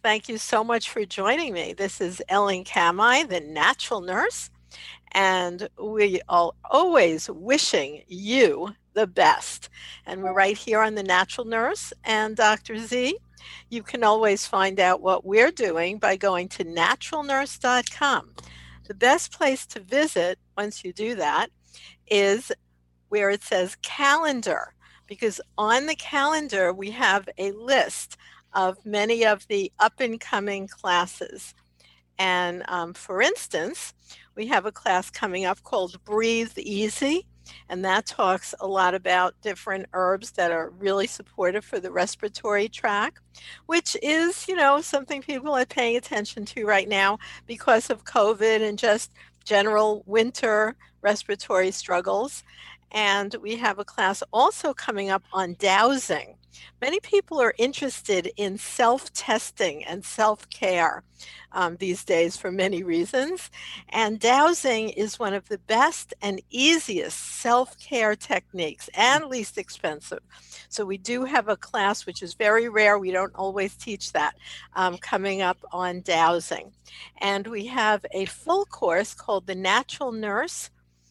Thank you so much for joining me. This is Ellen Kamai, the natural nurse, and we are always wishing you the best. And we're right here on the Natural Nurse and Dr. Z. You can always find out what we're doing by going to naturalnurse.com. The best place to visit once you do that is where it says calendar, because on the calendar we have a list of many of the up and coming classes. And for instance, we have a class coming up called Breathe Easy, and that talks a lot about different herbs that are really supportive for the respiratory tract, which is, something people are paying attention to right now because of COVID and just general winter respiratory struggles. And we have a class also coming up on dowsing. Many people are interested in self-testing and self-care these days for many reasons. And dowsing is one of the best and easiest self-care techniques and least expensive. So we do have a class, which is very rare. We don't always teach that, coming up on dowsing. And we have a full course called the Natural Nurse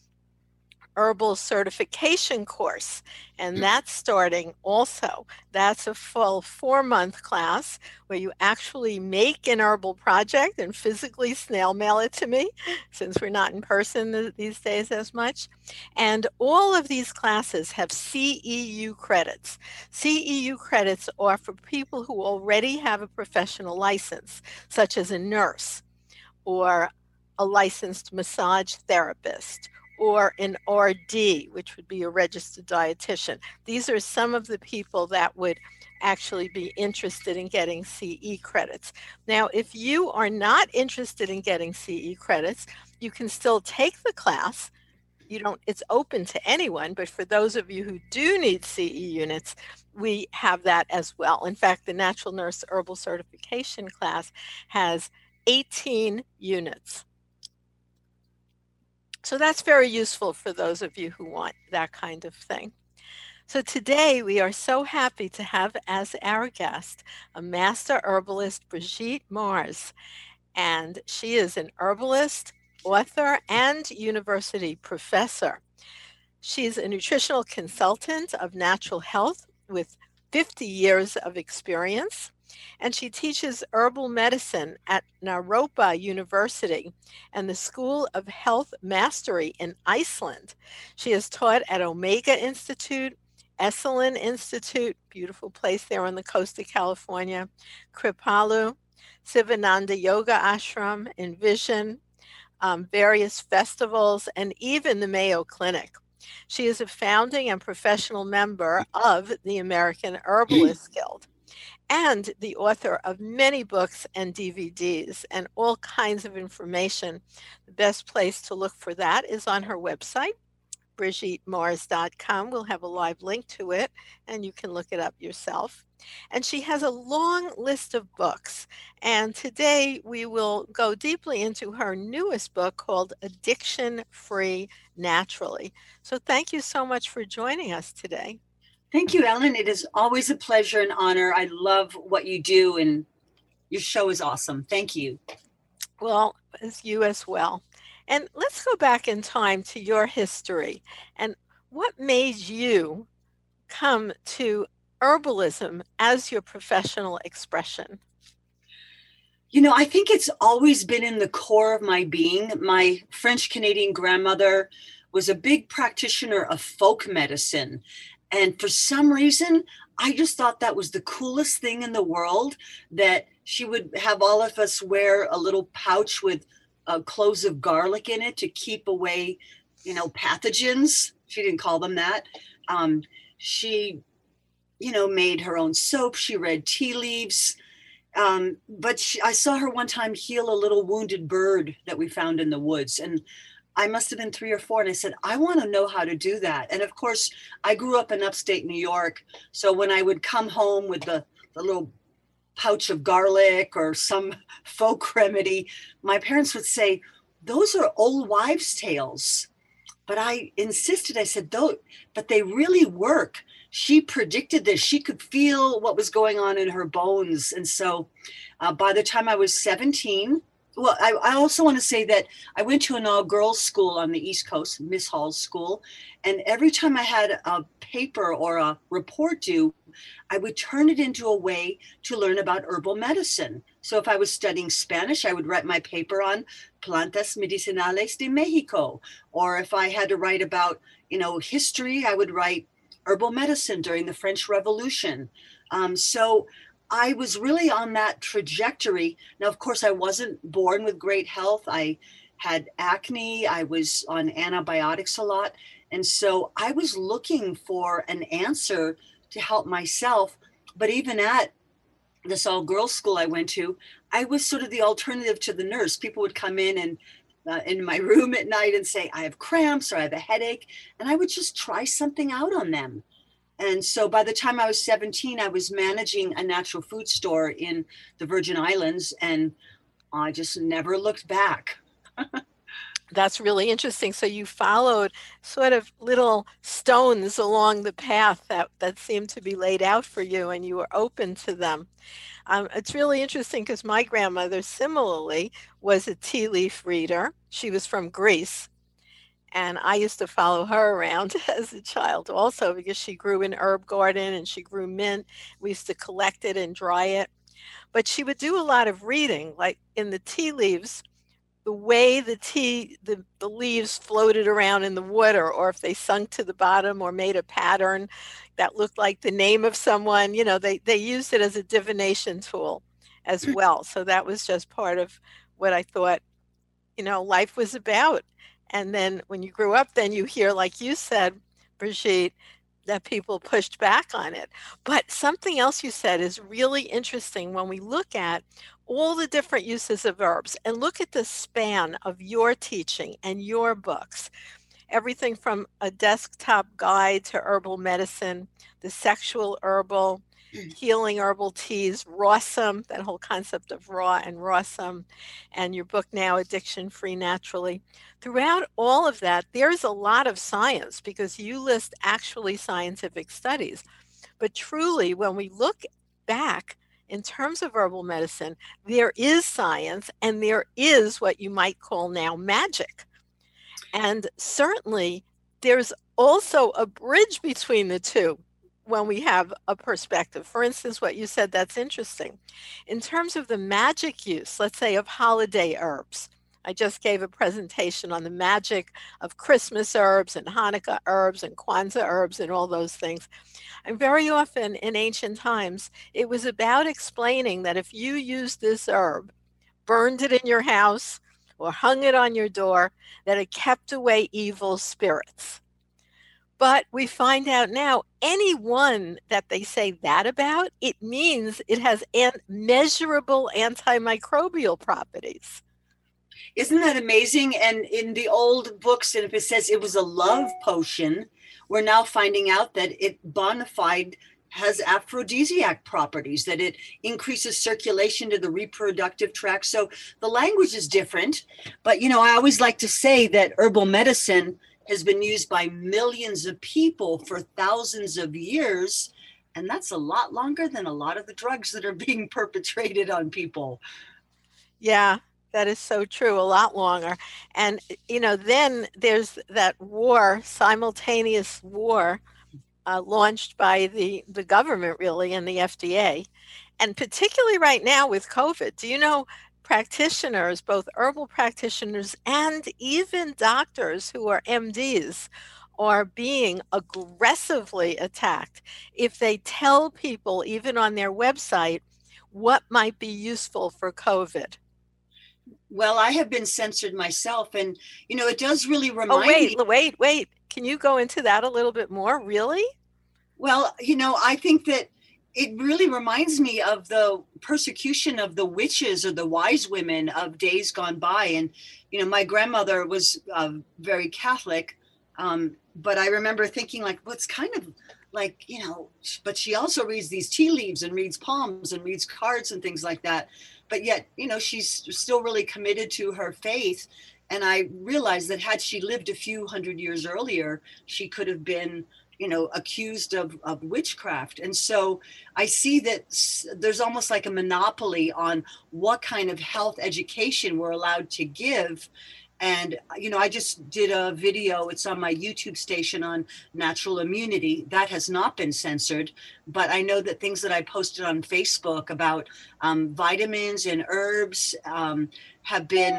Herbal Certification course, and that's starting also. That's a full 4-month class where you actually make an herbal project and physically snail mail it to me, since we're not in person these days as much. And all of these classes have CEU credits. CEU credits are for people who already have a professional license, such as a nurse or a licensed massage therapist or an RD, which would be a registered dietitian. These are some of the people that would actually be interested in getting CE credits. Now, if you are not interested in getting CE credits, you can still take the class. It's open to anyone, but for those of you who do need CE units, we have that as well. In fact, the Natural Nurse Herbal Certification class has 18 units. So that's very useful for those of you who want that kind of thing. So today we are so happy to have as our guest a master herbalist, Brigitte Mars. And she is an herbalist, author, and university professor. She's a nutritional consultant of natural health with 50 years of experience. And she teaches herbal medicine at Naropa University and the School of Health Mastery in Iceland. She has taught at Omega Institute, Esalen Institute, beautiful place there on the coast of California, Kripalu, Sivananda Yoga Ashram, Envision, various festivals, and even the Mayo Clinic. She is a founding and professional member of the American Herbalist Guild and the author of many books and DVDs and all kinds of information. The best place to look for that is on her website, BrigitteMars.com. We'll have a live link to it, and you can look it up yourself. And she has a long list of books. And today we will go deeply into her newest book called Addiction Free Naturally. So thank you so much for joining us today. Thank you, Ellen. It is always a pleasure and honor. I love what you do, and your show is awesome. Thank you. Well, as you as well. And let's go back in time to your history. And what made you come to herbalism as your professional expression? I think it's always been in the core of my being. My French-Canadian grandmother was a big practitioner of folk medicine. And for some reason, I just thought that was the coolest thing in the world, that she would have all of us wear a little pouch with cloves of garlic in it to keep away, pathogens. She didn't call them that. She, made her own soap. She read tea leaves. But I saw her one time heal a little wounded bird that we found in the woods. And I must have been 3 or 4. And I said, I want to know how to do that. And of course, I grew up in upstate New York. So when I would come home with the little pouch of garlic or some folk remedy, my parents would say, those are old wives' tales. But I insisted, I said, but they really work. she predicted this. She could feel what was going on in her bones. And so by the time I was 17, well, I also want to say that I went to an all-girls school on the East Coast, Miss Hall's school. And every time I had a paper or a report due, I would turn it into a way to learn about herbal medicine. So if I was studying Spanish, I would write my paper on plantas medicinales de Mexico. Or if I had to write about, history, I would write herbal medicine during the French Revolution. So I was really on that trajectory. Now, of course, I wasn't born with great health. I had acne. I was on antibiotics a lot. And so I was looking for an answer to help myself. But even at this all-girls school I went to, I was sort of the alternative to the nurse. People would come in my room at night and say, I have cramps or I have a headache. And I would just try something out on them. And so by the time I was 17, I was managing a natural food store in the Virgin Islands, and I just never looked back. That's really interesting. So you followed sort of little stones along the path that seemed to be laid out for you, and you were open to them. It's really interesting because my grandmother similarly was a tea leaf reader. She was from Greece. And I used to follow her around as a child also because she grew an herb garden and she grew mint. We used to collect it and dry it. But she would do a lot of reading, like in the tea leaves, the way the leaves floated around in the water, or if they sunk to the bottom or made a pattern that looked like the name of someone, they used it as a divination tool as well. So that was just part of what I thought, life was about. And then when you grew up, then you hear, like you said, Brigitte, that people pushed back on it. But something else you said is really interesting when we look at all the different uses of herbs and look at the span of your teaching and your books. Everything from a desktop guide to herbal medicine, the sexual herbal, healing herbal teas, rawsome, that whole concept of raw and rawsome, and your book now, Addiction Free Naturally. Throughout all of that, there's a lot of science because you list actually scientific studies. But truly, when we look back in terms of herbal medicine, there is science and there is what you might call now magic. And certainly, there's also a bridge between the two when we have a perspective. For instance, what you said, that's interesting. In terms of the magic use, let's say, of holiday herbs, I just gave a presentation on the magic of Christmas herbs and Hanukkah herbs and Kwanzaa herbs and all those things. And very often in ancient times, it was about explaining that if you used this herb, burned it in your house, or hung it on your door, that it kept away evil spirits. But we find out now, anyone that they say that about, it means it has measurable antimicrobial properties. Isn't that amazing? And in the old books, and if it says it was a love potion, we're now finding out that it bona fide has aphrodisiac properties, that it increases circulation to the reproductive tract. So the language is different. But, I always like to say that herbal medicine has been used by millions of people for thousands of years. And that's a lot longer than a lot of the drugs that are being perpetrated on people. Yeah, that is so true, a lot longer. And, then there's that simultaneous war launched by the government really and the FDA. And particularly right now with COVID, do you know practitioners, both herbal practitioners and even doctors who are MDs, are being aggressively attacked if they tell people, even on their website, what might be useful for COVID? Well, I have been censored myself, and it does really remind me. Wait. Can you go into that a little bit more? Really? Well, I think that it really reminds me of the persecution of the witches or the wise women of days gone by. And, my grandmother was very Catholic, but I remember thinking well, it's kind of like, but she also reads these tea leaves and reads palms and reads cards and things like that. But yet, she's still really committed to her faith. And I realized that had she lived a few hundred years earlier, she could have been accused of witchcraft. And so I see that there's almost like a monopoly on what kind of health education we're allowed to give. And, I just did a video, it's on my YouTube station, on natural immunity. That has not been censored. But I know that things that I posted on Facebook about vitamins and herbs have been,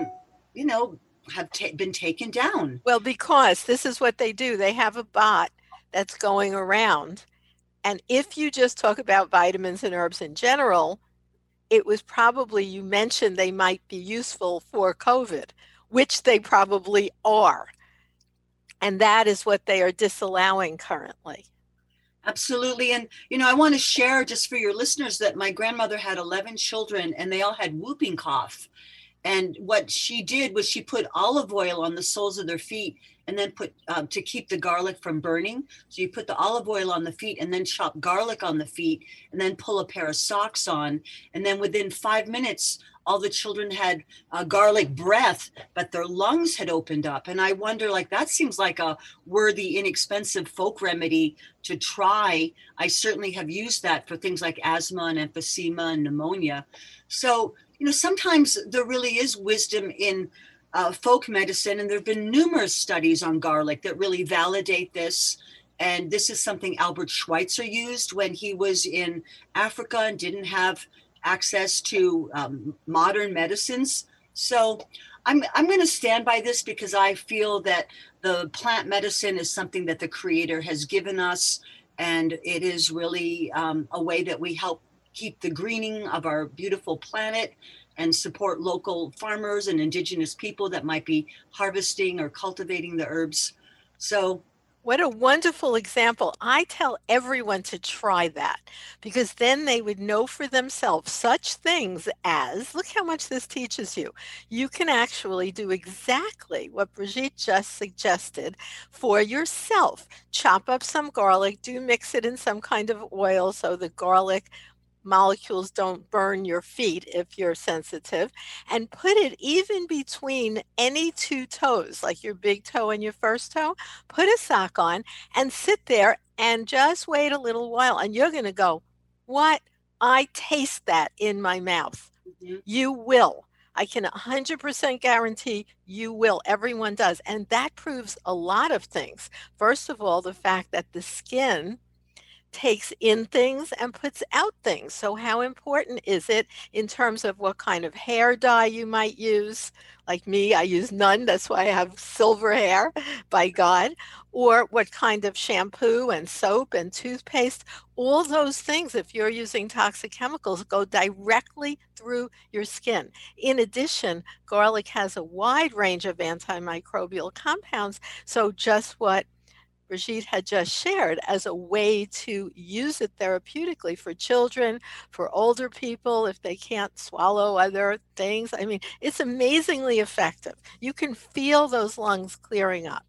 been taken down. Well, because this is what they do. They have a bot that's going around. And if you just talk about vitamins and herbs in general, it was probably, you mentioned they might be useful for COVID, which they probably are. And that is what they are disallowing currently. Absolutely. And, I want to share just for your listeners that my grandmother had 11 children and they all had whooping cough. And what she did was she put olive oil on the soles of their feet and then put to keep the garlic from burning. So you put the olive oil on the feet and then chop garlic on the feet and then pull a pair of socks on. And then within 5 minutes, all the children had garlic breath, but their lungs had opened up. And I wonder, that seems like a worthy, inexpensive folk remedy to try. I certainly have used that for things like asthma and emphysema and pneumonia. So, sometimes there really is wisdom in folk medicine, and there have been numerous studies on garlic that really validate this. And this is something Albert Schweitzer used when he was in Africa and didn't have access to modern medicines. So I'm going to stand by this because I feel that the plant medicine is something that the Creator has given us, and it is really a way that we help keep the greening of our beautiful planet and support local farmers and indigenous people that might be harvesting or cultivating the herbs. So what a wonderful example. I tell everyone to try that because then they would know for themselves such things as, look how much this teaches you. You can actually do exactly what Brigitte just suggested for yourself. Chop up some garlic, do mix it in some kind of oil so the garlic molecules don't burn your feet if you're sensitive, and put it even between any two toes, like your big toe and your first toe. Put a sock on and sit there and just wait a little while, and you're going to go, what? I taste that in my mouth. Mm-hmm. You will. I can 100% guarantee you will. Everyone does. And that proves a lot of things. First of all, the fact that the skin takes in things and puts out things. So how important is it in terms of what kind of hair dye you might use? Like me, I use none. That's why I have silver hair, by God. Or what kind of shampoo and soap and toothpaste. All those things, if you're using toxic chemicals, go directly through your skin. In addition, garlic has a wide range of antimicrobial compounds. So just what Brigitte had just shared as a way to use it therapeutically for children, for older people, if they can't swallow other things. I mean, it's amazingly effective. You can feel those lungs clearing up.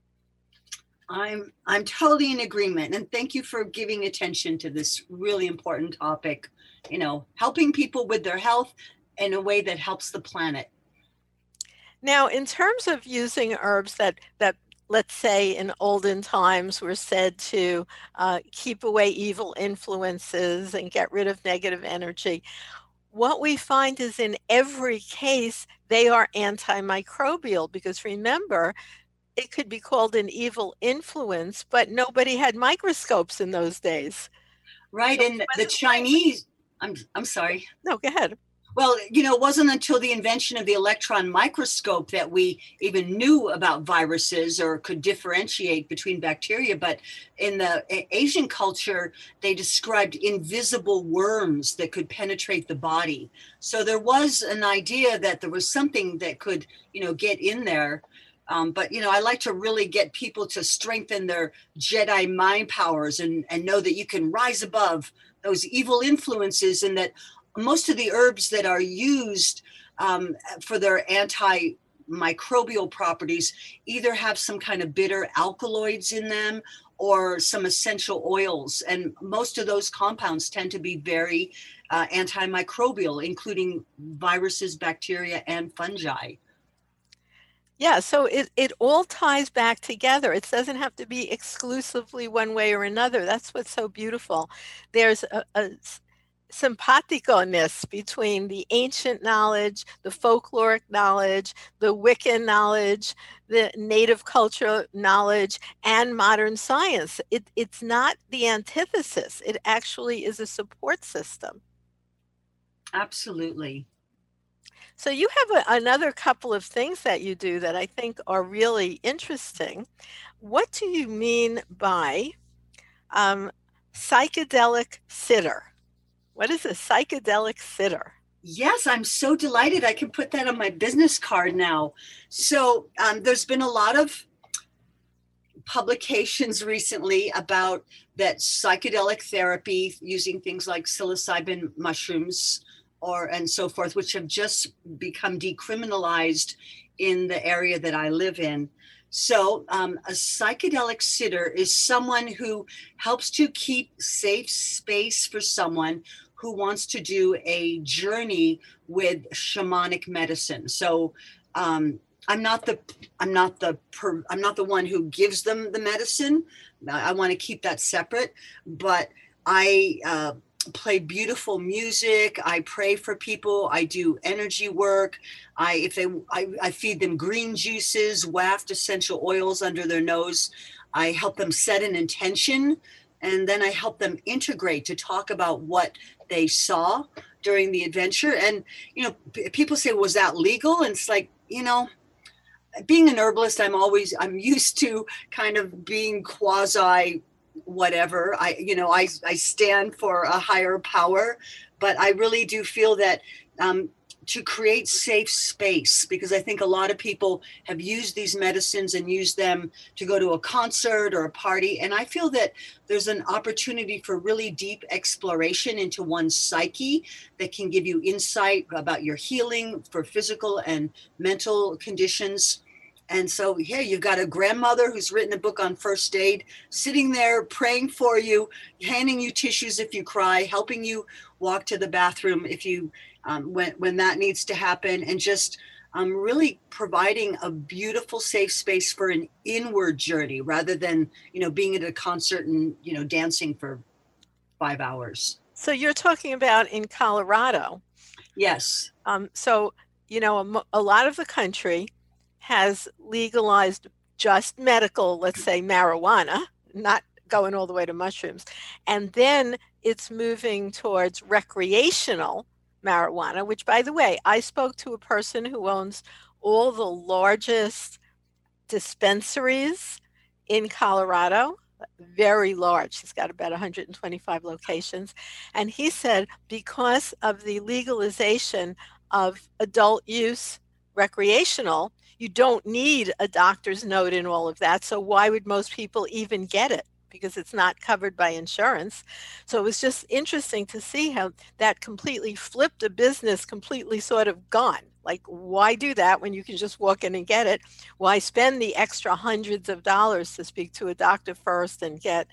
I'm totally in agreement. And thank you for giving attention to this really important topic, helping people with their health in a way that helps the planet. Now, in terms of using herbs that let's say in olden times were said to keep away evil influences and get rid of negative energy, what we find is in every case, they are antimicrobial because remember, it could be called an evil influence, but nobody had microscopes in those days. Right. So and the Chinese, I'm sorry. No, go ahead. Well, it wasn't until the invention of the electron microscope that we even knew about viruses or could differentiate between bacteria. But in the Asian culture, they described invisible worms that could penetrate the body. So there was an idea that there was something that could, get in there. But, I like to really get people to strengthen their Jedi mind powers and know that you can rise above those evil influences, and that most of the herbs that are used for their antimicrobial properties either have some kind of bitter alkaloids in them or some essential oils. And most of those compounds tend to be very antimicrobial, including viruses, bacteria, and fungi. Yeah, so it all ties back together. It doesn't have to be exclusively one way or another. That's what's so beautiful. There's a simpatico-ness between the ancient knowledge, the folkloric knowledge, the Wiccan knowledge, the native culture knowledge, and modern science. It's not the antithesis. It actually is a support system. Absolutely. So you have another couple of things that you do that I think are really interesting. What do you mean by um, psychedelic sitter? What is a psychedelic sitter? Yes, I'm so delighted. I can put that on my business card now. So there's been a lot of publications recently about that psychedelic therapy using things like psilocybin mushrooms or and so forth, which have just become decriminalized in the area that I live in. So a psychedelic sitter is someone who helps to keep safe space for someone who wants to do a journey with shamanic medicine. So um, I'm not the I'm not the one who gives them the medicine. I want to keep that separate, but I play beautiful music. I pray for people. I do energy work. I feed them green juices, waft essential oils under their nose. I help them set an intention, and then I help them integrate to talk about what they saw during the adventure. And people say, "Was that legal?" And it's like, being an herbalist, I'm used to kind of being quasi whatever. I stand for a higher power, but I really do feel that to create safe space, because I think a lot of people have used these medicines and used them to go to a concert or a party. And I feel that there's an opportunity for really deep exploration into one's psyche that can give you insight about your healing for physical and mental conditions. And so here you've got a grandmother who's written a book on first aid, sitting there praying for you, handing you tissues if you cry, helping you walk to the bathroom if you when that needs to happen, and just really providing a beautiful safe space for an inward journey rather than being at a concert and dancing for 5 hours. So you're talking about in Colorado. Yes. So, a lot of the country has legalized just medical, let's say marijuana, not going all the way to mushrooms. And then it's moving towards recreational marijuana, which, by the way, I spoke to a person who owns all the largest dispensaries in Colorado, very large. He's got about 125 locations. And he said because of the legalization of adult use recreational, you don't need a doctor's note and all of that. So why would most people even get it? Because it's not covered by insurance. So it was just interesting to see how that completely flipped a business, completely sort of gone. Like, why do that when you can just walk in and get it? Why spend the extra hundreds of dollars to speak to a doctor first and get,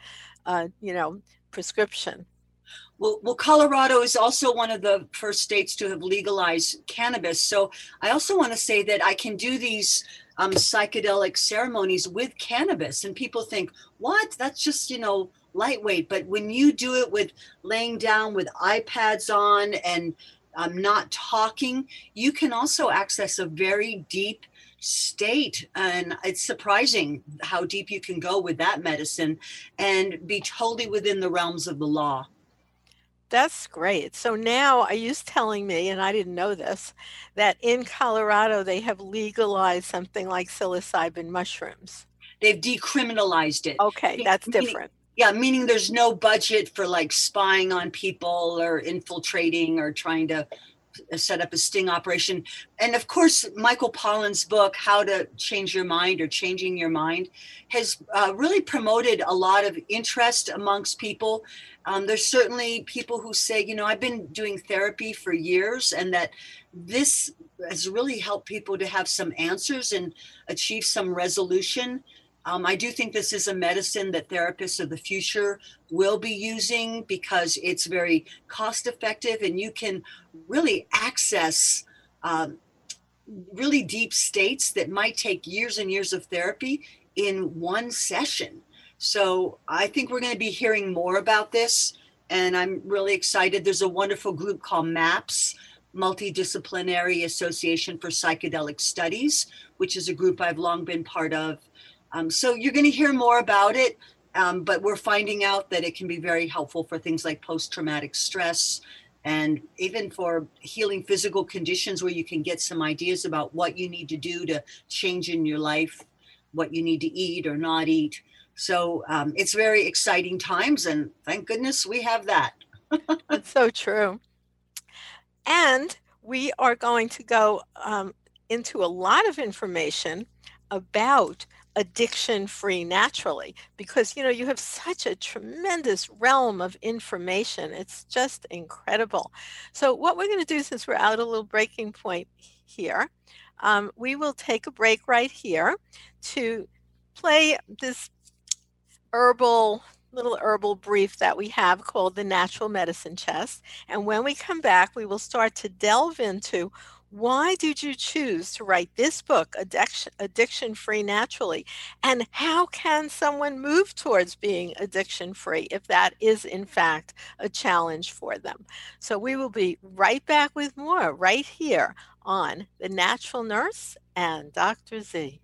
prescription? Well, Colorado is also one of the first states to have legalized cannabis. So I also want to say that I can do these psychedelic ceremonies with cannabis, and people think, "What? That's just lightweight." But when you do it with laying down with iPads on and not talking, you can also access a very deep state, and it's surprising how deep you can go with that medicine and be totally within the realms of the law. That's great. So now are you telling me, and I didn't know this, that in Colorado they have legalized something like psilocybin mushrooms? They've decriminalized it. Okay, that's Meaning, different. yeah, meaning there's no budget for like spying on people or infiltrating or trying to set up a sting operation. And of course, Michael Pollan's book, How to Change Your Mind or Changing Your Mind, has really promoted a lot of interest amongst people. There's certainly people who say, I've been doing therapy for years, and that this has really helped people to have some answers and achieve some resolution. I do think this is a medicine that therapists of the future will be using because it's very cost effective and you can really access um, really deep states that might take years and years of therapy in one session. So I think we're going to be hearing more about this, and I'm really excited. There's a wonderful group called MAPS, Multidisciplinary Association for Psychedelic Studies, which is a group I've long been part of. So you're going to hear more about it, but we're finding out that it can be very helpful for things like post-traumatic stress, and even for healing physical conditions where you can get some ideas about what you need to do to change in your life, what you need to eat or not eat. So it's very exciting times, and thank goodness we have that. That's so true. And we are going to go into a lot of information about addiction-free naturally, because you have such a tremendous realm of information. It's just incredible. So what we're going to do, since we're at a little breaking point here, we will take a break right here to play this little herbal brief that we have called the Natural Medicine Chest. And when we come back, we will start to delve into why did you choose to write this book, Addiction-Free Naturally? And how can someone move towards being addiction-free if that is, in fact, a challenge for them? So we will be right back with more right here on The Natural Nurse and Dr. Z.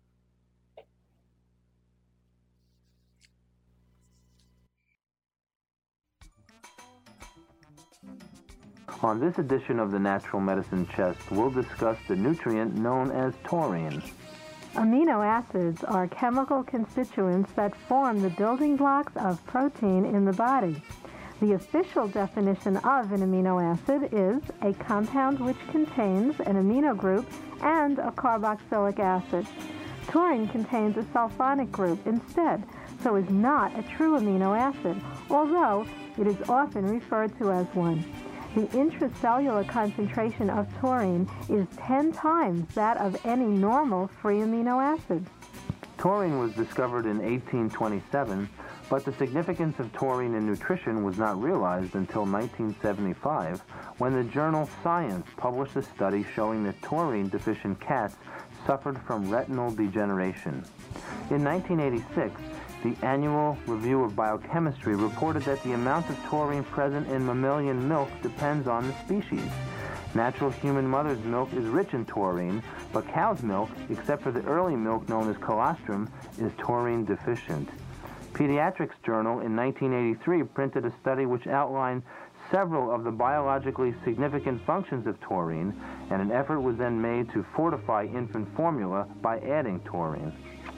On this edition of the Natural Medicine Chest, we'll discuss the nutrient known as taurine. Amino acids are chemical constituents that form the building blocks of protein in the body. The official definition of an amino acid is a compound which contains an amino group and a carboxylic acid. Taurine contains a sulfonic group instead, so is not a true amino acid, although it is often referred to as one. The intracellular concentration of taurine is 10 times that of any normal free amino acid. Taurine was discovered in 1827, but the significance of taurine in nutrition was not realized until 1975, when the journal Science published a study showing that taurine-deficient cats suffered from retinal degeneration. In 1986, the Annual Review of Biochemistry reported that the amount of taurine present in mammalian milk depends on the species. Natural human mother's milk is rich in taurine, but cow's milk, except for the early milk known as colostrum, is taurine deficient. Pediatrics Journal in 1983 printed a study which outlined several of the biologically significant functions of taurine, and an effort was then made to fortify infant formula by adding taurine.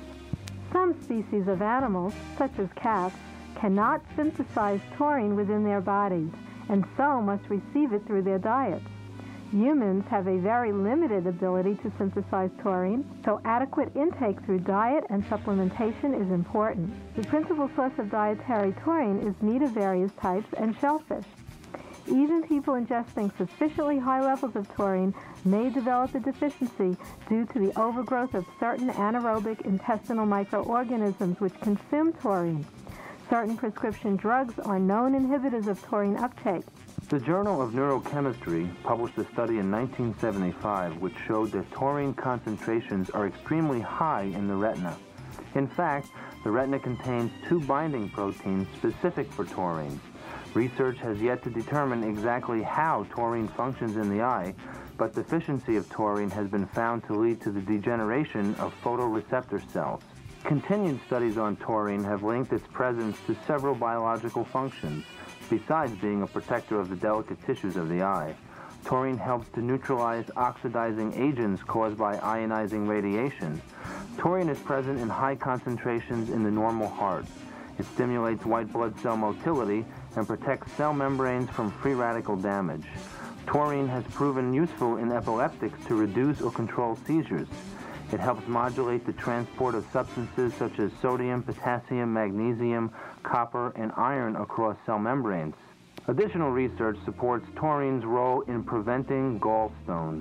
Some species of animals, such as cats, cannot synthesize taurine within their bodies, and so must receive it through their diets. Humans have a very limited ability to synthesize taurine, so adequate intake through diet and supplementation is important. The principal source of dietary taurine is meat of various types and shellfish. Even people ingesting sufficiently high levels of taurine may develop a deficiency due to the overgrowth of certain anaerobic intestinal microorganisms which consume taurine. Certain prescription drugs are known inhibitors of taurine uptake. The Journal of Neurochemistry published a study in 1975 which showed that taurine concentrations are extremely high in the retina. In fact, the retina contains 2 binding proteins specific for taurine. Research has yet to determine exactly how taurine functions in the eye, but deficiency of taurine has been found to lead to the degeneration of photoreceptor cells. Continued studies on taurine have linked its presence to several biological functions, besides being a protector of the delicate tissues of the eye. Taurine helps to neutralize oxidizing agents caused by ionizing radiation. Taurine is present in high concentrations in the normal heart. It stimulates white blood cell motility and protects cell membranes from free radical damage. Taurine has proven useful in epileptics to reduce or control seizures. It helps modulate the transport of substances such as sodium, potassium, magnesium, copper, and iron across cell membranes. Additional research supports taurine's role in preventing gallstones.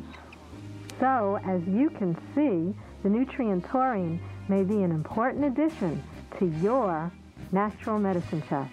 So, as you can see, the nutrient taurine may be an important addition to your Natural Medicine Chest.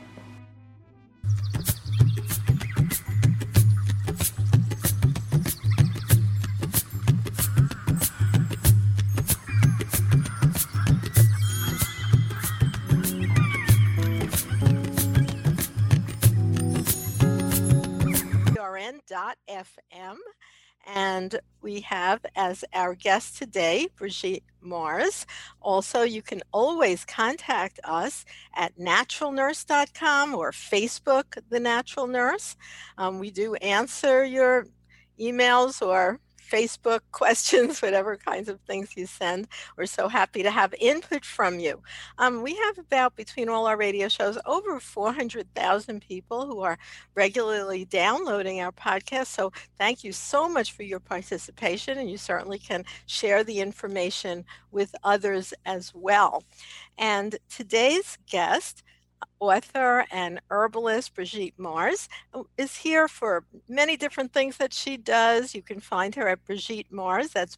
And we have as our guest today, Brigitte Mars. Also, you can always contact us at naturalnurse.com or Facebook, The Natural Nurse. We do answer your emails or Facebook questions, whatever kinds of things you send. We're so happy to have input from you. We have about, between all our radio shows, over 400,000 people who are regularly downloading our podcast. So thank you so much for your participation, and you certainly can share the information with others as well. And today's guest, author and herbalist Brigitte Mars, is here for many different things that she does. You can find her at Brigitte Mars, that's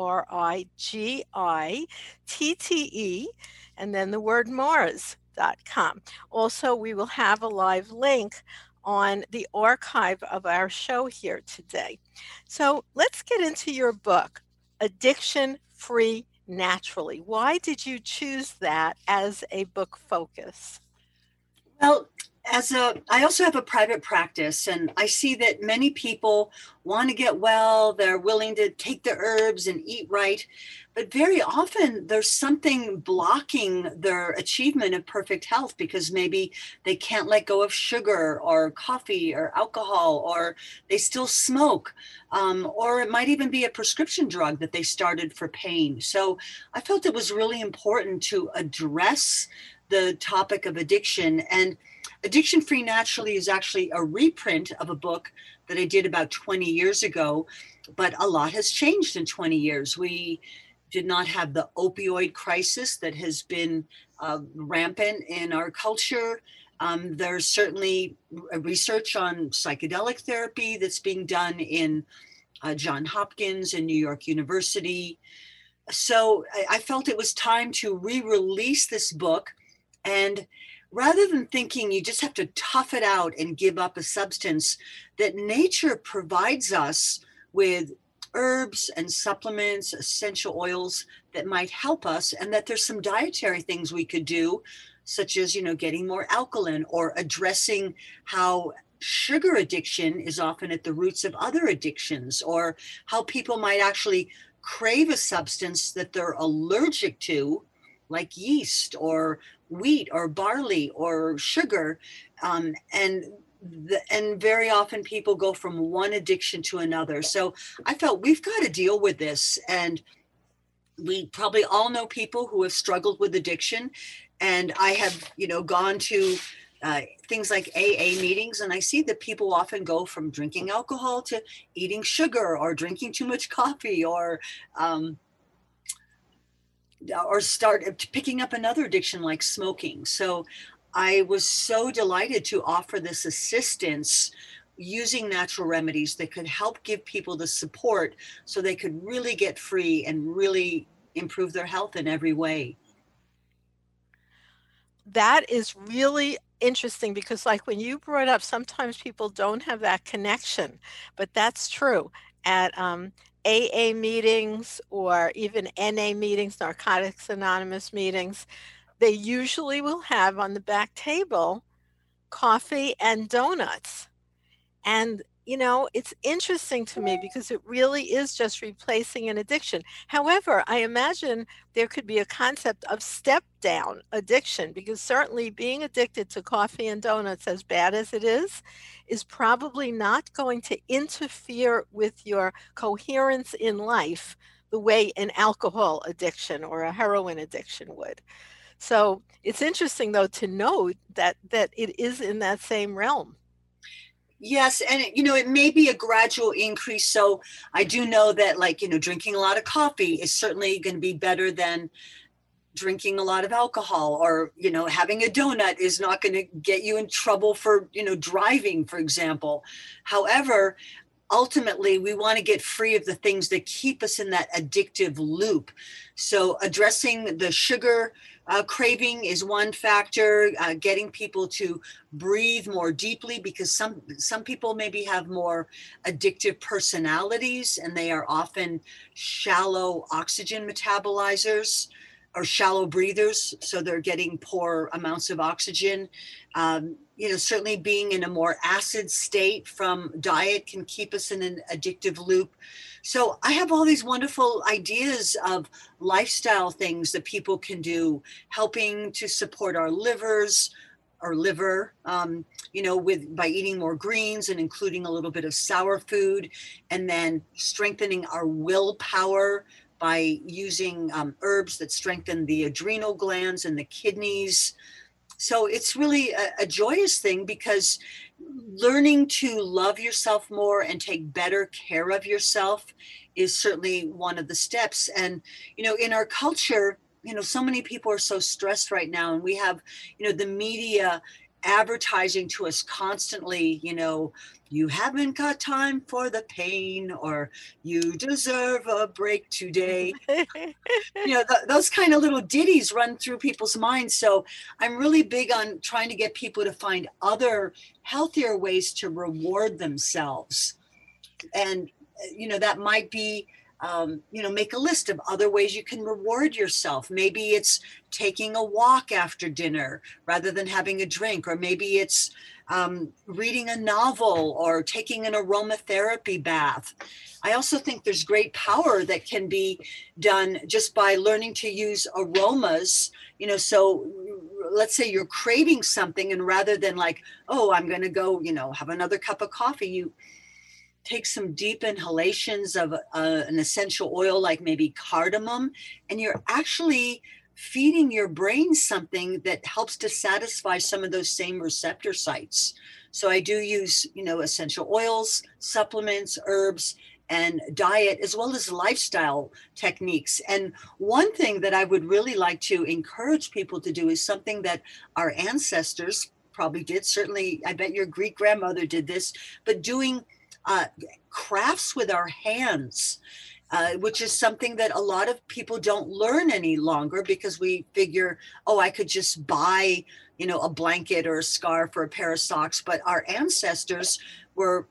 BRIGITTE, and then the word Mars.com. Also, we will have a live link on the archive of our show here today. So let's get into your book, Addiction Free Naturally. Why did you choose that as a book focus? Well, I also have a private practice, and I see that many people want to get well. They're willing to take the herbs and eat right, but very often there's something blocking their achievement of perfect health because maybe they can't let go of sugar or coffee or alcohol, or they still smoke, or it might even be a prescription drug that they started for pain. So I felt it was really important to address the topic of addiction. And Addiction Free Naturally is actually a reprint of a book that I did about 20 years ago, but a lot has changed in 20 years. We did not have the opioid crisis that has been rampant in our culture. There's certainly research on psychedelic therapy that's being done in Johns Hopkins and New York University. So I felt it was time to re-release this book. And rather than thinking you just have to tough it out and give up a substance, that nature provides us with herbs and supplements, essential oils that might help us, and that there's some dietary things we could do, such as, getting more alkaline or addressing how sugar addiction is often at the roots of other addictions, or how people might actually crave a substance that they're allergic to, like yeast or wheat or barley or sugar. And very often people go from one addiction to another. So I felt we've got to deal with this. And we probably all know people who have struggled with addiction. And I have, gone to things like AA meetings, and I see that people often go from drinking alcohol to eating sugar or drinking too much coffee or start picking up another addiction like smoking. So I was so delighted to offer this assistance using natural remedies that could help give people the support so they could really get free and really improve their health in every way. That is really interesting because, like, when you brought up, sometimes people don't have that connection, but that's true. At AA meetings or even NA meetings, Narcotics Anonymous meetings, they usually will have on the back table coffee and donuts. And, it's interesting to me because it really is just replacing an addiction. However, I imagine there could be a concept of step down addiction, because certainly being addicted to coffee and donuts, as bad as it is probably not going to interfere with your coherence in life the way an alcohol addiction or a heroin addiction would. So it's interesting, though, to note that it is in that same realm. Yes. And, it may be a gradual increase. So I do know that, drinking a lot of coffee is certainly going to be better than drinking a lot of alcohol, or, having a donut is not going to get you in trouble for, driving, for example. However, ultimately, we want to get free of the things that keep us in that addictive loop. So addressing the sugar craving is one factor, getting people to breathe more deeply, because some people maybe have more addictive personalities and they are often shallow oxygen metabolizers or shallow breathers. So they're getting poor amounts of oxygen. certainly being in a more acid state from diet can keep us in an addictive loop. So I have all these wonderful ideas of lifestyle things that people can do, helping to support our livers, our liver, with by eating more greens and including a little bit of sour food, and then strengthening our willpower by using herbs that strengthen the adrenal glands and the kidneys. So it's really a joyous thing, because learning to love yourself more and take better care of yourself is certainly one of the steps. And, in our culture, so many people are so stressed right now, and we have, the media advertising to us constantly, you haven't got time for the pain, or you deserve a break today. Those kind of little ditties run through people's minds. So I'm really big on trying to get people to find other healthier ways to reward themselves. And, that might be, make a list of other ways you can reward yourself. Maybe it's taking a walk after dinner rather than having a drink, or maybe it's reading a novel or taking an aromatherapy bath. I also think there's great power that can be done just by learning to use aromas. So let's say you're craving something, and rather than like, oh, I'm going to go, have another cup of coffee, you take some deep inhalations of an essential oil, like maybe cardamom, and you're actually feeding your brain something that helps to satisfy some of those same receptor sites. So I do use, essential oils, supplements, herbs, and diet, as well as lifestyle techniques. And one thing that I would really like to encourage people to do is something that our ancestors probably did. Certainly, I bet your Greek grandmother did this, but doing crafts with our hands, which is something that a lot of people don't learn any longer, because we figure, oh, I could just buy, a blanket or a scarf or a pair of socks. But our ancestors were,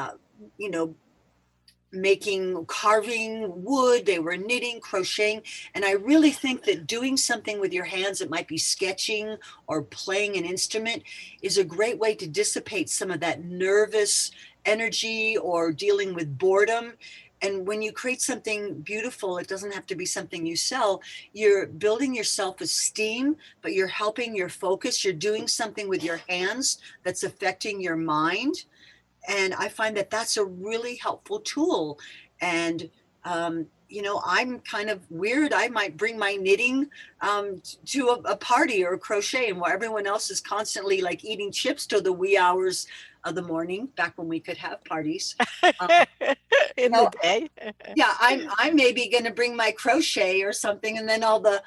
carving wood, they were knitting, crocheting. And I really think that doing something with your hands, it might be sketching or playing an instrument, is a great way to dissipate some of that nervous energy or dealing with boredom. And when you create something beautiful, it doesn't have to be something you sell. You're building your self-esteem, but you're helping your focus. You're doing something with your hands that's affecting your mind. And I find that that's a really helpful tool. And, I'm kind of weird. I might bring my knitting to a party or a crochet, and while everyone else is constantly like eating chips till the wee hours of the morning, back when we could have parties. In the day. Yeah, I'm maybe going to bring my crochet or something, and then all the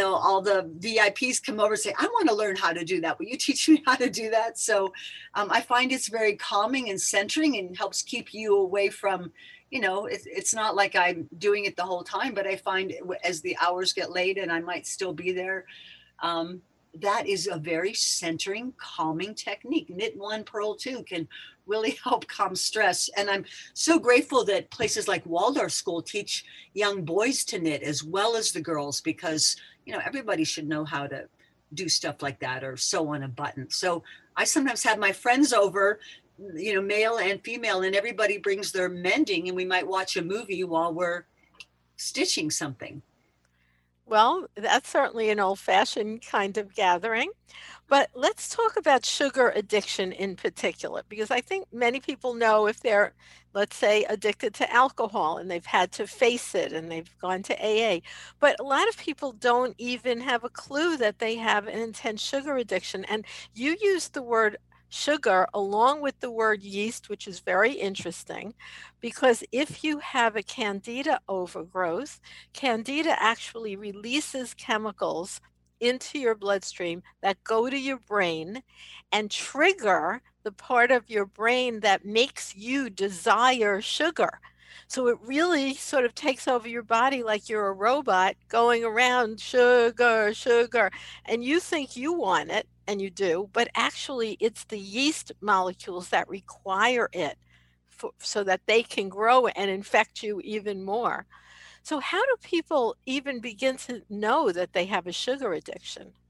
VIPs come over and say, I want to learn how to do that. Will you teach me how to do that? So I find it's very calming and centering, and helps keep you away from, it's not like I'm doing it the whole time, but I find as the hours get late and I might still be there, that is a very centering, calming technique. Knit one, purl two can really help calm stress. And I'm so grateful that places like Waldorf School teach young boys to knit as well as the girls, because, everybody should know how to do stuff like that, or sew on a button. So I sometimes have my friends over, male and female, and everybody brings their mending, and we might watch a movie while we're stitching something. Well, that's certainly an old-fashioned kind of gathering. But let's talk about sugar addiction in particular, because I think many people know if they're, let's say, addicted to alcohol and they've had to face it and they've gone to AA. But a lot of people don't even have a clue that they have an intense sugar addiction. And you used the word sugar along with the word yeast, which is very interesting, because if you have a candida overgrowth, candida actually releases chemicals into your bloodstream that go to your brain and trigger the part of your brain that makes you desire sugar. So it really sort of takes over your body like you're a robot going around sugar, sugar, and you think you want it, and you do, but actually it's the yeast molecules that require it so that they can grow and infect you even more. So how do people even begin to know that they have a sugar addiction?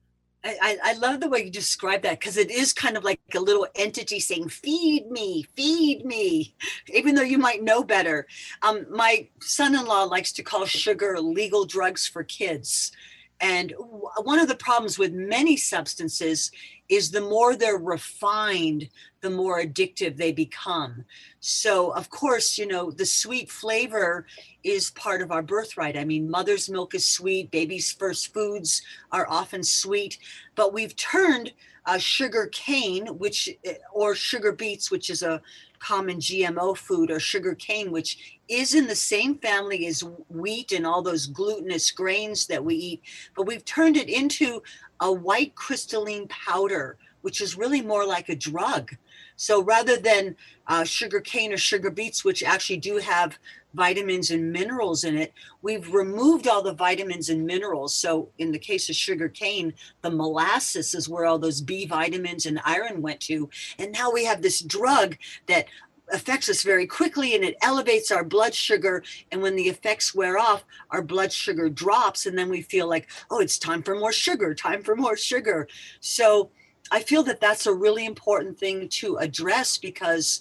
I love the way you describe that, because it is kind of like a little entity saying, feed me, even though you might know better. My son-in-law likes to call sugar legal drugs for kids. And one of the problems with many substances is the more they're refined, the more addictive they become. So, of course, the sweet flavor is part of our birthright. I mean, mother's milk is sweet, baby's first foods are often sweet, but we've turned sugar cane, or sugar beets, which is a common GMO food, or sugar cane, which is in the same family as wheat and all those glutinous grains that we eat, but we've turned it into a white crystalline powder, which is really more like a drug. So rather than sugar cane or sugar beets, which actually do have vitamins and minerals in it, we've removed all the vitamins and minerals. So in the case of sugar cane, the molasses is where all those B vitamins and iron went to. And now we have this drug that affects us very quickly, and it elevates our blood sugar. And when the effects wear off, our blood sugar drops, and then we feel like, oh, it's time for more sugar, time for more sugar. So I feel that that's a really important thing to address, because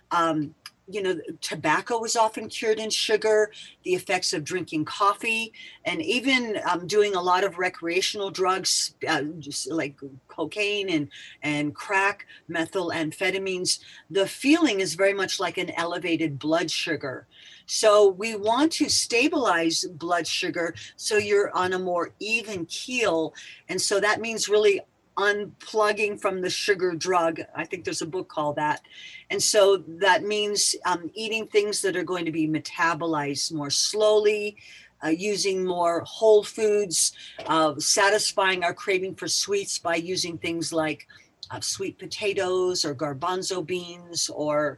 tobacco is often cured in sugar, the effects of drinking coffee, and even doing a lot of recreational drugs, just like cocaine and crack, methamphetamines. The feeling is very much like an elevated blood sugar. So we want to stabilize blood sugar so you're on a more even keel. And so that means really unplugging from the sugar drug. I think there's a book called that. And so that means eating things that are going to be metabolized more slowly, using more whole foods, satisfying our craving for sweets by using things like sweet potatoes or garbanzo beans, or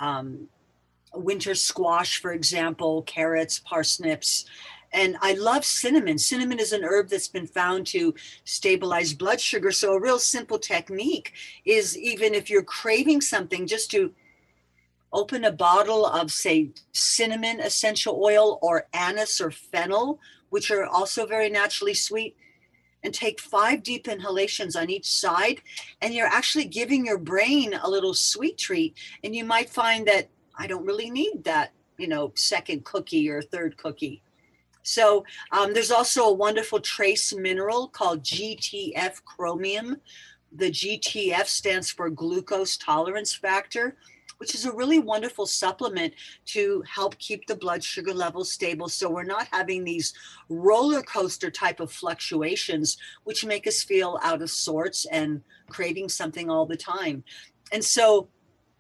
winter squash, for example, carrots, parsnips. And I love cinnamon. Cinnamon is an herb that's been found to stabilize blood sugar. So a real simple technique is, even if you're craving something, just to open a bottle of, say, cinnamon essential oil, or anise or fennel, which are also very naturally sweet, and take 5 deep inhalations on each side. And you're actually giving your brain a little sweet treat. And you might find that I don't really need that, second cookie or third cookie. So there's also a wonderful trace mineral called GTF chromium. The GTF stands for glucose tolerance factor, which is a really wonderful supplement to help keep the blood sugar levels stable. So we're not having these roller coaster type of fluctuations, which make us feel out of sorts and craving something all the time. And so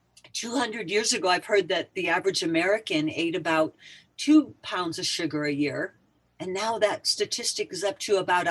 200 years ago, I've heard that the average American ate about 2 pounds of sugar a year. And now that statistic is up to about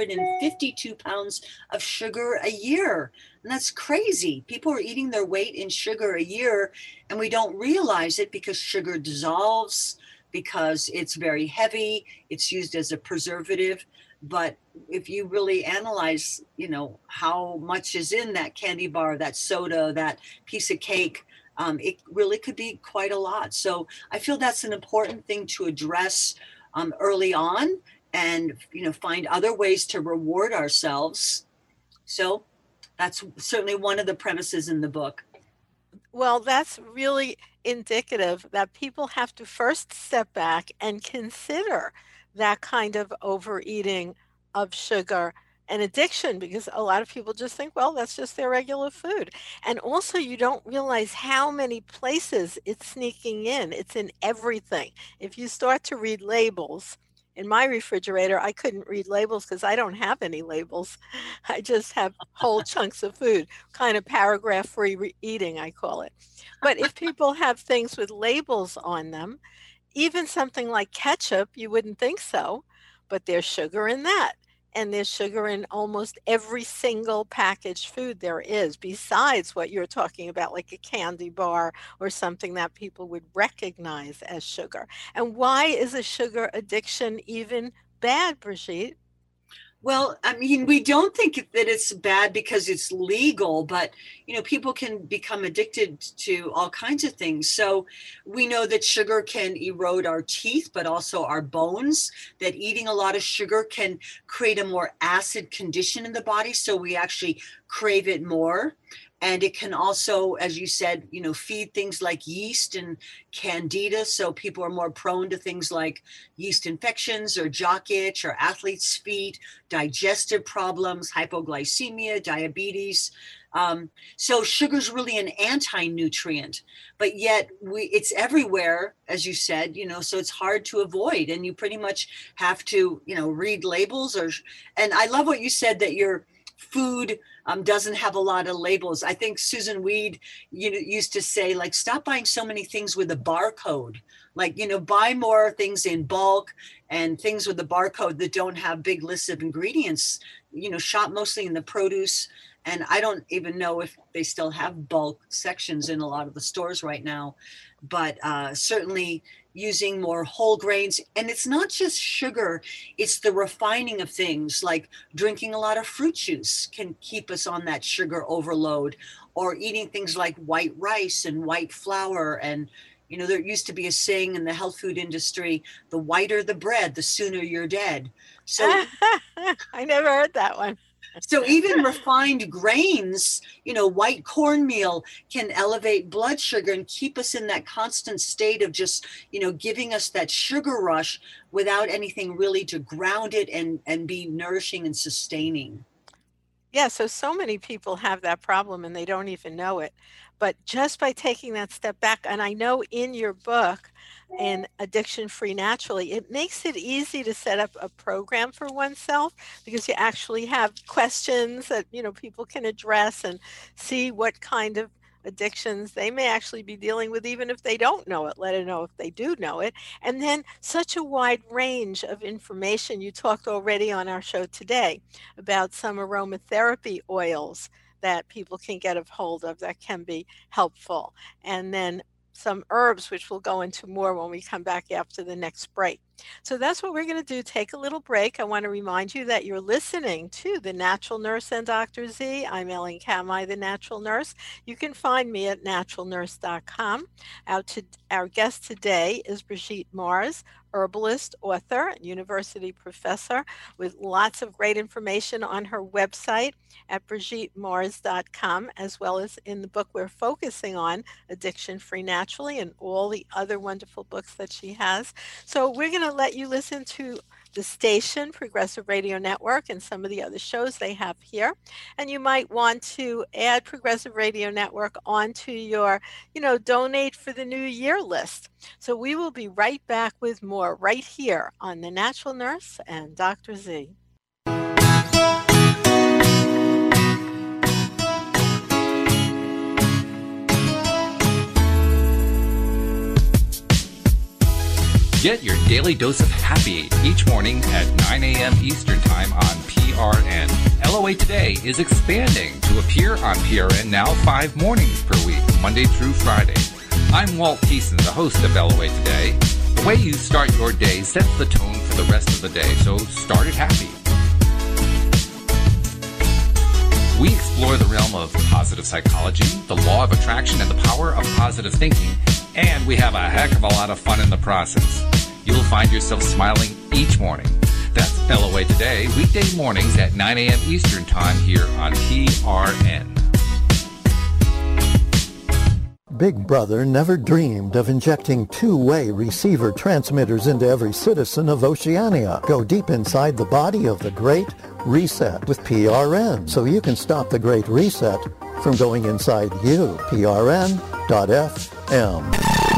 152 pounds of sugar a year. And that's crazy. People are eating their weight in sugar a year, and we don't realize it because sugar dissolves, because it's very heavy. It's used as a preservative. But if you really analyze, how much is in that candy bar, that soda, that piece of cake, it really could be quite a lot. So I feel that's an important thing to address early on, and find other ways to reward ourselves. So that's certainly one of the premises in the book. Well, that's really indicative that people have to first step back and consider that kind of overeating of sugar an addiction, because a lot of people just think, well, that's just their regular food. And also, you don't realize how many places it's sneaking in. It's in everything. If you start to read labels, in my refrigerator, I couldn't read labels because I don't have any labels. I just have whole chunks of food, kind of paragraph-free eating, I call it. But if people have things with labels on them, even something like ketchup, you wouldn't think so, but there's sugar in that. And there's sugar in almost every single packaged food there is, besides what you're talking about, like a candy bar or something that people would recognize as sugar. And why is a sugar addiction even bad, Brigitte? Well, I mean, we don't think that it's bad because it's legal, but, people can become addicted to all kinds of things. So we know that sugar can erode our teeth, but also our bones, that eating a lot of sugar can create a more acid condition in the body. So we actually crave it more. And it can also, as you said, feed things like yeast and candida. So people are more prone to things like yeast infections or jock itch or athlete's feet, digestive problems, hypoglycemia, diabetes. So sugar's really an anti-nutrient, but yet it's everywhere, as you said, so it's hard to avoid. And you pretty much have to, read labels and I love what you said that your food doesn't have a lot of labels. I think Susan Weed used to say, like, stop buying so many things with a barcode. Like, buy more things in bulk and things with a barcode that don't have big lists of ingredients. Shop mostly in the produce. And I don't even know if they still have bulk sections in a lot of the stores right now. But certainly using more whole grains. And it's not just sugar, it's the refining of things, like drinking a lot of fruit juice can keep us on that sugar overload, or eating things like white rice and white flour. And, there used to be a saying in the health food industry, the whiter the bread, the sooner you're dead. So I never heard that one. So even refined grains, white cornmeal can elevate blood sugar and keep us in that constant state of just, giving us that sugar rush without anything really to ground it and be nourishing and sustaining. Yeah, so many people have that problem and they don't even know it. But just by taking that step back, and I know in your book, in Addiction Free Naturally, it makes it easy to set up a program for oneself, because you actually have questions that, people can address and see what kind of addictions they may actually be dealing with, even if they don't know it, let it know if they do know it. And then such a wide range of information. You talked already on our show today about some aromatherapy oils that people can get a hold of that can be helpful. And then some herbs, which we'll go into more when we come back after the next break. So that's what we're going to do. Take a little break. I want to remind you that you're listening to The Natural Nurse and Dr. Z. I'm Ellen Kamhi, The Natural Nurse. You can find me at naturalnurse.com. Our guest today is Brigitte Mars, herbalist, author, and university professor, with lots of great information on her website at BrigitteMars.com, as well as in the book we're focusing on, Addiction Free Naturally, and all the other wonderful books that she has. So we're going to let you listen to the station, Progressive Radio Network, and some of the other shows they have here. And you might want to add Progressive Radio Network onto your, donate for the new year list. So we will be right back with more right here on The Natural Nurse and Dr. Z. Get your daily dose of happy each morning at 9 a.m. Eastern Time on PRN. LOA Today is expanding to appear on PRN now 5 mornings per week, Monday through Friday. I'm Walt Thiessen, the host of LOA Today. The way you start your day sets the tone for the rest of the day, so start it happy. We explore the realm of positive psychology, the law of attraction, and the power of positive thinking, and we have a heck of a lot of fun in the process. You'll find yourself smiling each morning. That's LOA Today, weekday mornings at 9 a.m. Eastern Time here on PRN. Big Brother never dreamed of injecting two-way receiver transmitters into every citizen of Oceania. Go deep inside the body of the Great Reset with PRN, so you can stop the Great Reset from going inside you. PRN.FM.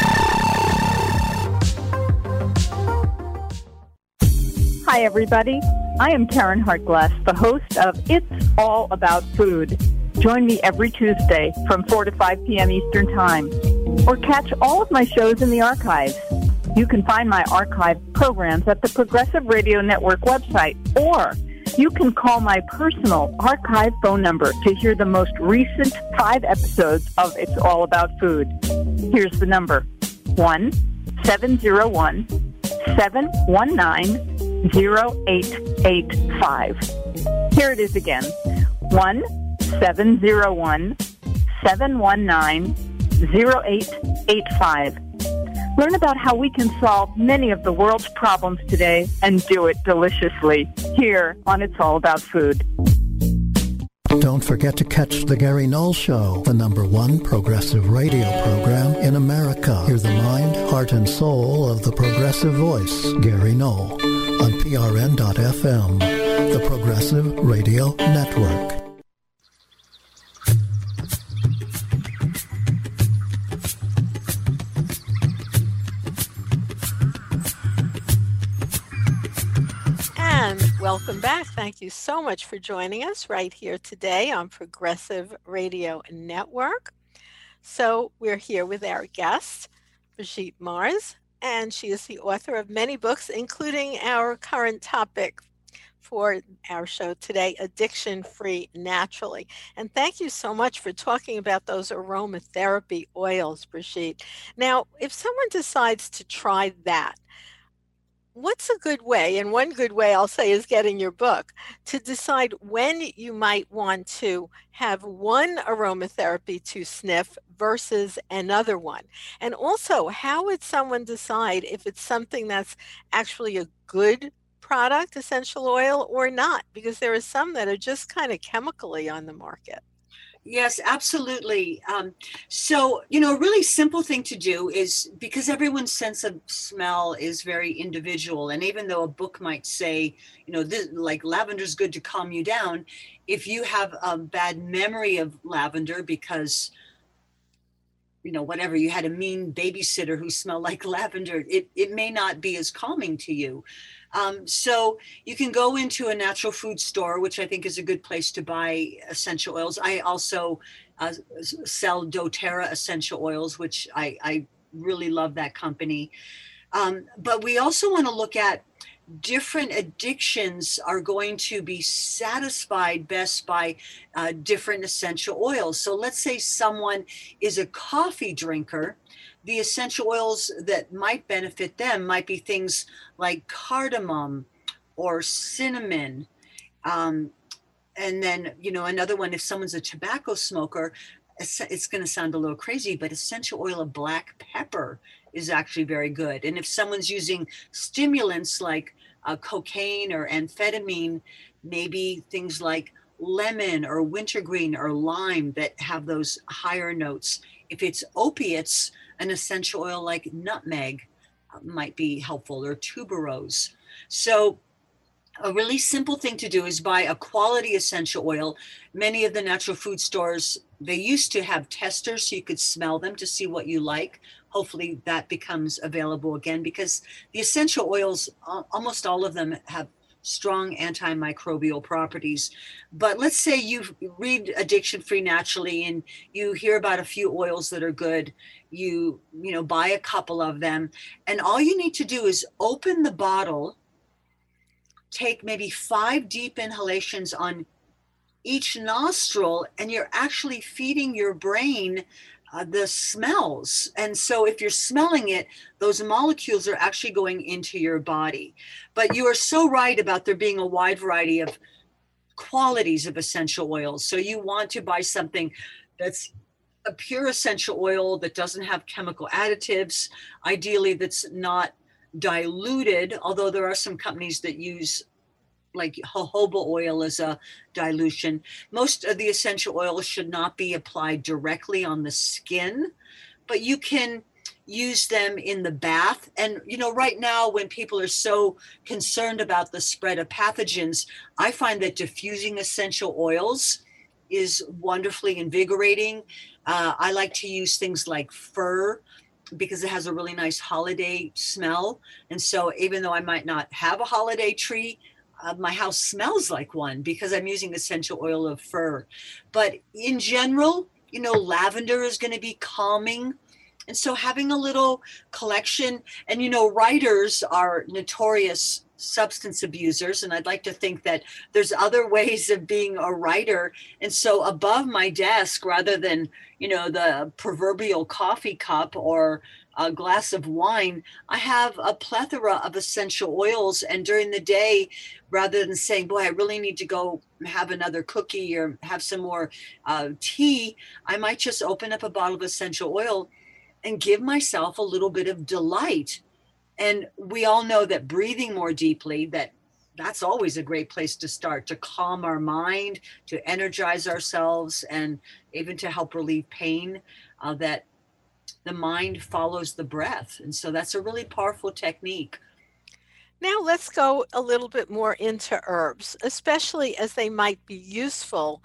Hi, everybody. I am Karen Hartglass, the host of It's All About Food. Join me every Tuesday from 4 to 5 p.m. Eastern Time, or catch all of my shows in the archives. You can find my archive programs at the Progressive Radio Network website, or you can call my personal archive phone number to hear the most recent 5 episodes of It's All About Food. Here's the number: 1-701-719 Here it is again, 1-701-719-0885. Learn about how we can solve many of the world's problems today and do it deliciously here on It's All About Food. Don't forget to catch The Gary Knoll Show, the #1 progressive radio program in America. Hear the mind, heart, and soul of the progressive voice, Gary Knoll, on PRN.FM, the Progressive Radio Network. Welcome back. Thank you so much for joining us right here today on Progressive Radio Network. So we're here with our guest, Brigitte Mars, and she is the author of many books, including our current topic for our show today, Addiction Free Naturally. And thank you so much for talking about those aromatherapy oils, Brigitte. Now, if someone decides to try that, what's a good way, and one good way I'll say is getting your book, to decide when you might want to have one aromatherapy to sniff versus another one? And also, how would someone decide if it's something that's actually a good product, essential oil, or not? Because there are some that are just kind of chemically on the market. Yes, absolutely. So, a really simple thing to do is, because everyone's sense of smell is very individual. And even though a book might say, this, like lavender's good to calm you down, if you have a bad memory of lavender because, whatever, you had a mean babysitter who smelled like lavender, it may not be as calming to you. So you can go into a natural food store, which I think is a good place to buy essential oils. I also sell doTERRA essential oils, which I really love that company. But we also want to look at different addictions are going to be satisfied best by different essential oils. So let's say someone is a coffee drinker. The essential oils that might benefit them might be things like cardamom or cinnamon. And then, another one, if someone's a tobacco smoker, it's going to sound a little crazy, but essential oil of black pepper is actually very good. And if someone's using stimulants like cocaine or amphetamine, maybe things like lemon or wintergreen or lime that have those higher notes. If it's opiates, an essential oil like nutmeg might be helpful, or tuberose. So a really simple thing to do is buy a quality essential oil. Many of the natural food stores, they used to have testers so you could smell them to see what you like. Hopefully that becomes available again, because the essential oils, almost all of them have strong antimicrobial properties. But let's say you read Addiction Free Naturally and you hear about a few oils that are good. You buy a couple of them, and all you need to do is open the bottle, take maybe 5 deep inhalations on each nostril, and you're actually feeding your brain the smells. And so if you're smelling it, those molecules are actually going into your body. But you are so right about there being a wide variety of qualities of essential oils. So you want to buy something that's a pure essential oil that doesn't have chemical additives, ideally that's not diluted, although there are some companies that use like jojoba oil as a dilution. Most of the essential oils should not be applied directly on the skin, but you can use them in the bath. And, right now when people are so concerned about the spread of pathogens, I find that diffusing essential oils is wonderfully invigorating. I like to use things like fir because it has a really nice holiday smell. And so even though I might not have a holiday tree, my house smells like one because I'm using essential oil of fir. But in general, lavender is going to be calming. And so having a little collection, and writers are notorious substance abusers, and I'd like to think that there's other ways of being a writer. And so above my desk, rather than the proverbial coffee cup or a glass of wine, I have a plethora of essential oils. And during the day, rather than saying, boy, I really need to go have another cookie or have some more tea, I might just open up a bottle of essential oil and give myself a little bit of delight. And we all know that breathing more deeply, that's always a great place to start, to calm our mind, to energize ourselves, and even to help relieve pain, that the mind follows the breath. And so that's a really powerful technique. Now let's go a little bit more into herbs, especially as they might be useful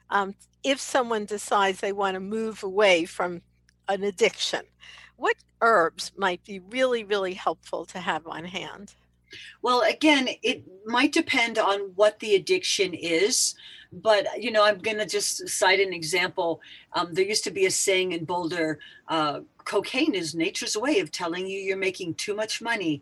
if someone decides they want to move away from an addiction. What herbs might be really, really helpful to have on hand? Well, again, it might depend on what the addiction is, but I'm going to just cite an example. There used to be a saying in Boulder, cocaine is nature's way of telling you you're making too much money.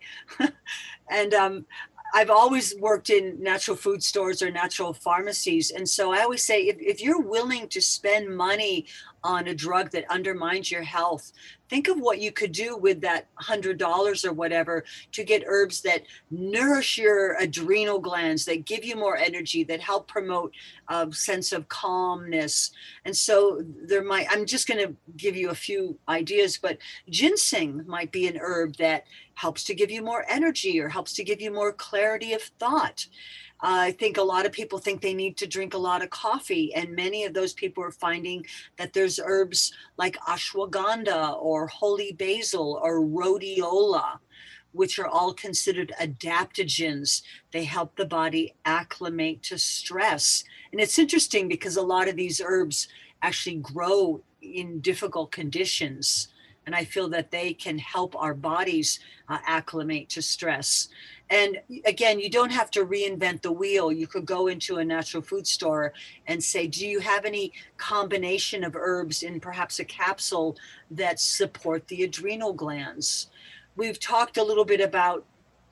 And I've always worked in natural food stores or natural pharmacies. And so I always say, if you're willing to spend money on a drug that undermines your health, think of what you could do with that $100 or whatever to get herbs that nourish your adrenal glands, that give you more energy, that help promote a sense of calmness. And so I'm just going to give you a few ideas, but ginseng might be an herb that helps to give you more energy or helps to give you more clarity of thought. I think a lot of people think they need to drink a lot of coffee, and many of those people are finding that there's herbs like ashwagandha or holy basil or rhodiola, which are all considered adaptogens. They help the body acclimate to stress. And it's interesting because a lot of these herbs actually grow in difficult conditions. And I feel that they can help our bodies acclimate to stress. And again, you don't have to reinvent the wheel. You could go into a natural food store and say, do you have any combination of herbs in perhaps a capsule that support the adrenal glands? We've talked a little bit about,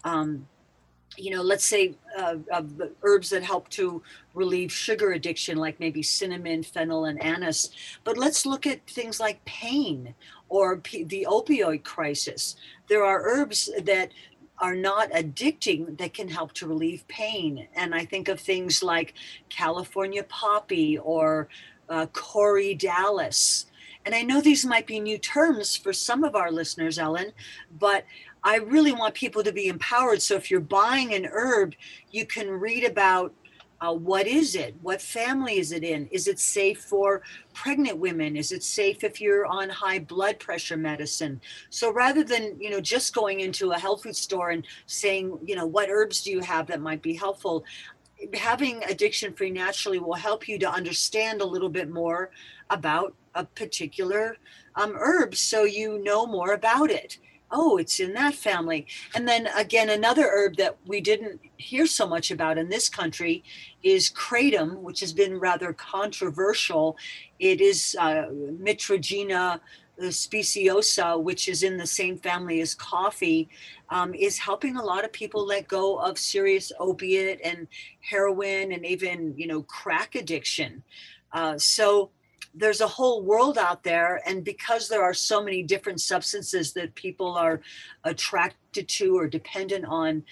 let's say of the herbs that help to relieve sugar addiction, like maybe cinnamon, fennel, and anise. But let's look at things like pain or the opioid crisis. There are herbs that are not addicting that can help to relieve pain. And I think of things like California poppy or corydalis. And I know these might be new terms for some of our listeners, Ellen, but I really want people to be empowered. So if you're buying an herb, you can read about what is it? What family is it in? Is it safe for pregnant women? Is it safe if you're on high blood pressure medicine? So rather than, just going into a health food store and saying, what herbs do you have that might be helpful? Having Addiction Free Naturally will help you to understand a little bit more about a particular herb, so you know more about it. Oh, it's in that family. And then again, another herb that we didn't hear so much about in this country is kratom, which has been rather controversial. It is Mitragina speciosa, which is in the same family as coffee, is helping a lot of people let go of serious opiate and heroin and even, crack addiction. So there's a whole world out there. And because there are so many different substances that people are attracted to or dependent on,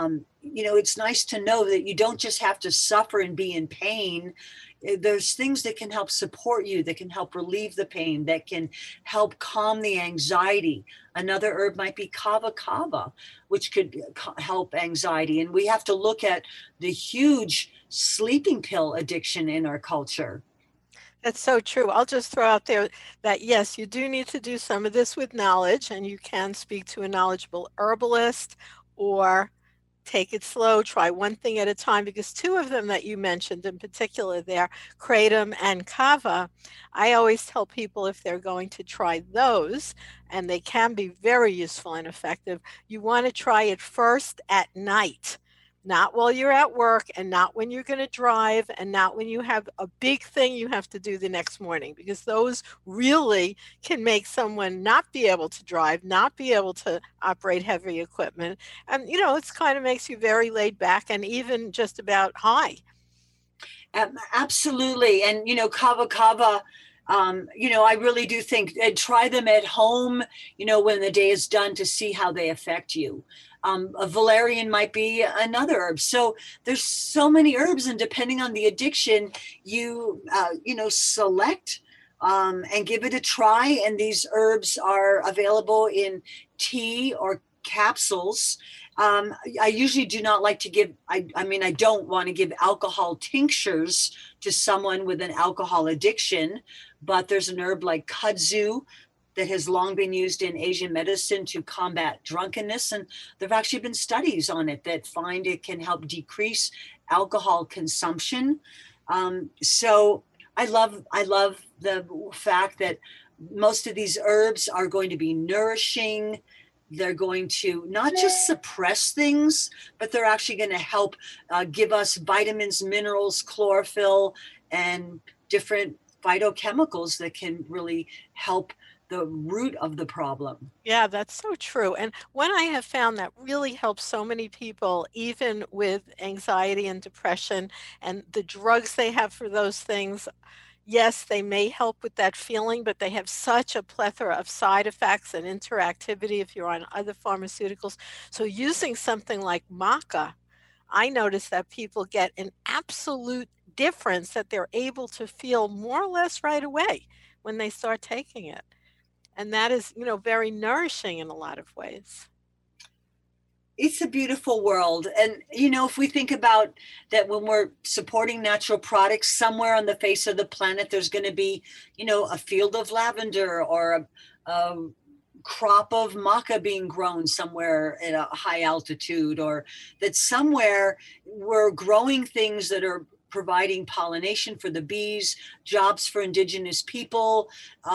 it's nice to know that you don't just have to suffer and be in pain. There's things that can help support you, that can help relieve the pain, that can help calm the anxiety. Another herb might be kava kava, which could help anxiety. And we have to look at the huge sleeping pill addiction in our culture. That's so true. I'll just throw out there that, yes, you do need to do some of this with knowledge, and you can speak to a knowledgeable herbalist or take it slow, try one thing at a time, because two of them that you mentioned in particular there, kratom and kava, I always tell people if they're going to try those, and they can be very useful and effective, you want to try it first at night. Not while you're at work, and not when you're going to drive, and not when you have a big thing you have to do the next morning, because those really can make someone not be able to drive, not be able to operate heavy equipment. And, it's kind of makes you very laid back and even just about high. Absolutely. And, kava kava, I really do think, and try them at home, when the day is done, to see how they affect you. A valerian might be another herb. So there's so many herbs, and depending on the addiction, you select and give it a try. And these herbs are available in tea or capsules. I usually do not like to give, I don't want to give alcohol tinctures to someone with an alcohol addiction, but there's an herb like kudzu that has long been used in Asian medicine to combat drunkenness. And there've actually been studies on it that find it can help decrease alcohol consumption. So I love the fact that most of these herbs are going to be nourishing. They're going to not just suppress things, but they're actually going to help give us vitamins, minerals, chlorophyll, and different phytochemicals that can really help the root of the problem. Yeah, that's so true. And one I have found that really helps so many people, even with anxiety and depression, and the drugs they have for those things, yes, they may help with that feeling, but they have such a plethora of side effects and interactivity if you're on other pharmaceuticals. So using something like maca, I notice that people get an absolute difference, that they're able to feel more or less right away when they start taking it. And that is, very nourishing in a lot of ways. It's a beautiful world. And, if we think about that, when we're supporting natural products, somewhere on the face of the planet, there's going to be, a field of lavender or a crop of maca being grown somewhere at a high altitude, or that somewhere we're growing things that are providing pollination for the bees, jobs for indigenous people,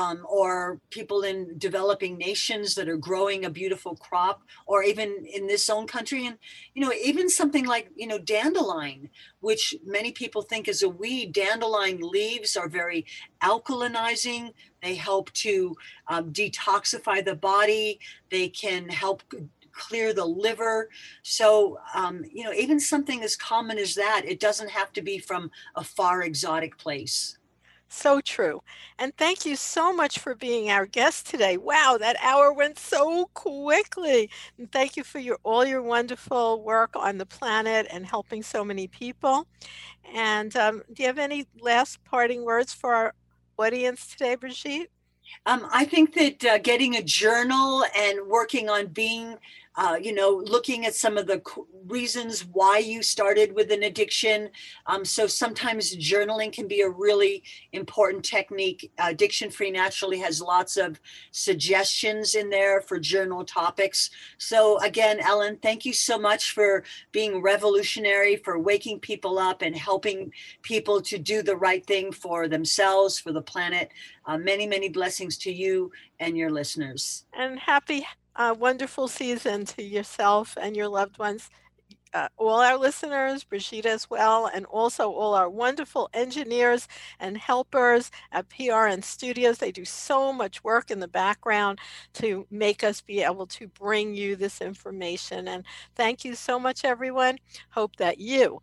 or people in developing nations that are growing a beautiful crop, or even in this own country. And, even something like, dandelion, which many people think is a weed. Dandelion leaves are very alkalinizing. They help to detoxify the body. They can help clear the liver. So, even something as common as that, it doesn't have to be from a far exotic place. So true. And thank you so much for being our guest today. Wow, that hour went so quickly. And thank you for all your wonderful work on the planet and helping so many people. And do you have any last parting words for our audience today, Brigitte? I think that getting a journal and working on being, looking at some of the reasons why you started with an addiction. So sometimes journaling can be a really important technique. Addiction Free Naturally has lots of suggestions in there for journal topics. So again, Ellen, thank you so much for being revolutionary, for waking people up and helping people to do the right thing for themselves, for the planet. Many, many blessings to you and your listeners. And happy, wonderful season to yourself and your loved ones. All our listeners, Brigitte as well, and also all our wonderful engineers and helpers at PRN Studios. They do so much work in the background to make us be able to bring you this information. And thank you so much, everyone. Hope that you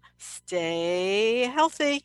stay healthy.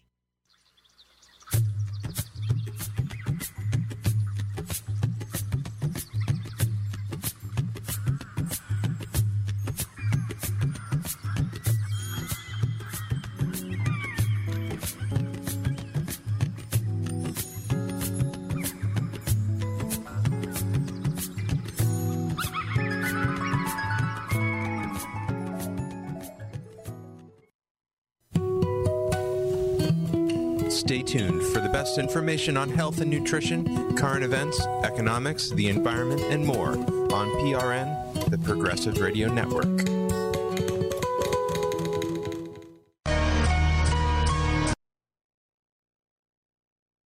Stay tuned for the best information on health and nutrition, current events, economics, the environment, and more on PRN, the Progressive Radio Network.